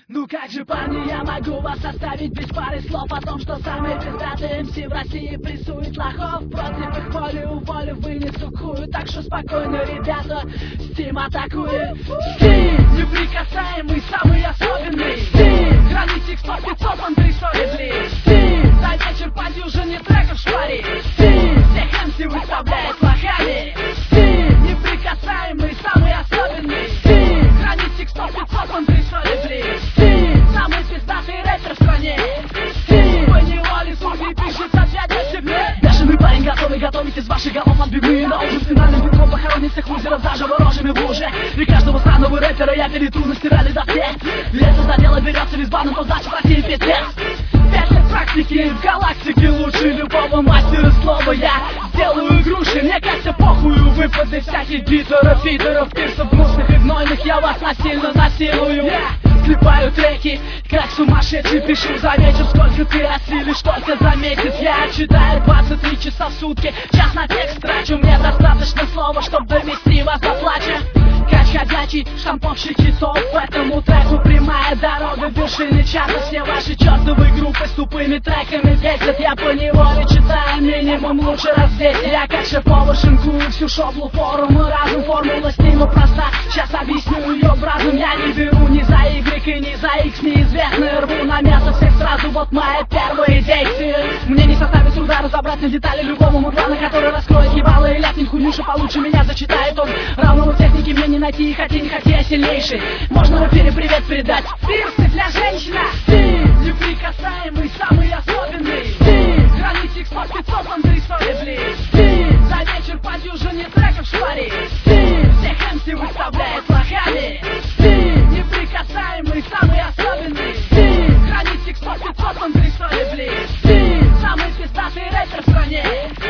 Ну как же, парни, я могу вас оставить без пары слов о том, что самый пиздатый МС в России прессует лохов. Против их воли уволю, вынесу кую. Так что спокойно, ребята, Steam атакует. Steam неприкасаемый, самый особенный. Steam границ X100 500, он присолит лишь. Steam за вечер по дюжине треков шпарит. Steam всех МС выставляет лохами. Steam неприкасаемый, самый особенный. Steam границ X100 500, он присолит лишь. Самый пиздатый рэпер в стране. По неволе судьи пишет опять о себе. Бешеный парень готовый готовить из ваших голов отбивные. На ужин финальным битком похоронит всех лузеров заживо рожами в луже. И каждого странного рэпера я перетру на стирали до всех. Если за дело берется визбаном, то значит Россия пиздец. 5 лет практики в галактике лучше любого мастера слова. Я сделаю игруши, мне кажется похую. Выпады всяких битеров, фидеров, пирсов гнусных и гнойных. Я вас насильно насилую. Клепаю треки, как сумасшедший, пишу за вечер. Сколько ты осилишь, только за месяц. Я читаю 23 часа в сутки, час на текст трачу. Мне достаточно слова, чтобы довести вас до плача. Кач ходячий, штамповщик хитов. По этому треку прямая дорога вершины чарта. Все ваши чертовы группы с тупыми треками бесят. Я поневоле читаю минимум лучше раз в 10. Я как шеф-повар шинкую всю шоблу форумы. Разум, формула стима проста. Сейчас объясню ее бразом. Я не беру ни за Y и ни за X неизвестные. Рву на мясо всех сразу, вот моя первая действие. Мне не составит труда разобрать на детали любого мудрана, который раскроет ебало и ляпнет хуйнюша получше меня зачитает он. Равного техники мне не найти, и хоти не хоти, я сильнейший. Можно в эфире привет передать. Пирсы для женщины. Ты неприкасаемый, самый особенный. Ты границ X100 500, он присолит лишь. Ты за вечер по дюжине треков шпарит. Ты всех МС выставляет лохами. Ты неприкасаемый, самый особенный. Ты границ X100 500, он присолит лишь. Ты самый пиздатый рэпер в стране.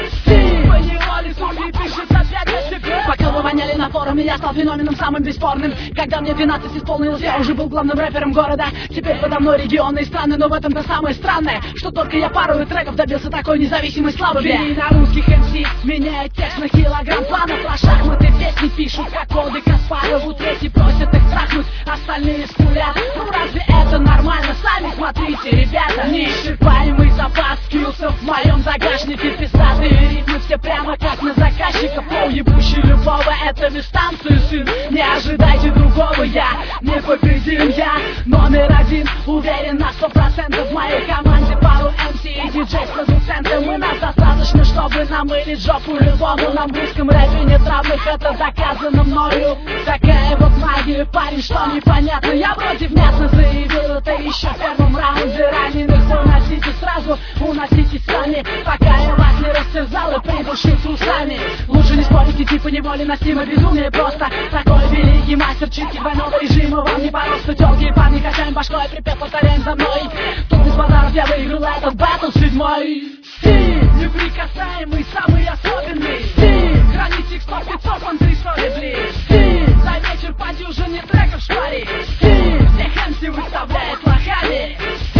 Ты по неволе судьи пишет опять о себе. Пока вы воняли на форуме, я стал феноменом самым бесспорным. Когда мне 12 исполнилось, я уже был главным рэпером города. Теперь подо мной регионы и страны, но в этом-то самое странное, что только я пару треков добился такой независимой славы. Бери на русских МС, меняет текст на килограмм планов. Про шахматы песни пишут, как коды Каспарову. Третьи просят их трахнуть, остальные скулят. Ну разве это нормально? Сами смотрите, ребята. Неисчерпаемый запас скиллсов в моем загашнике. Пиздатые ритмы все прямо как на заказчика. Флоу ебущий любого, это дистанцию, сын. Не ожидайте другого, я непобедим. Я номер один, уверен на 100%. В моей команде пару МС и диджей с продуцентом. И нас достаточно, чтобы намылить жопу любому. Нам в русском рэпе нет равных, это доказано мною. Такая вот магия, парень, что непонятно. Я вроде внятно заявил это еще в первом раунде. Раненых уносите сразу, уносите сами, пока я вас не растерзал и придушил трусами. Лучше не спорите, типа неволи на Стима, безумие просто. Такой великий мастер читки двойного режима. Вам не по росту тёлки и парни, качаем башкой, припев повторяем за мной. Тут без базаров я выиграл этот баттл 7-й. Стиль неприкасаемый, самый особенный. Стиль границ X100 500, он присолит лишь. Стиль за вечер по дюжине треков шпарит. Стиль всех МС выставляет лохами.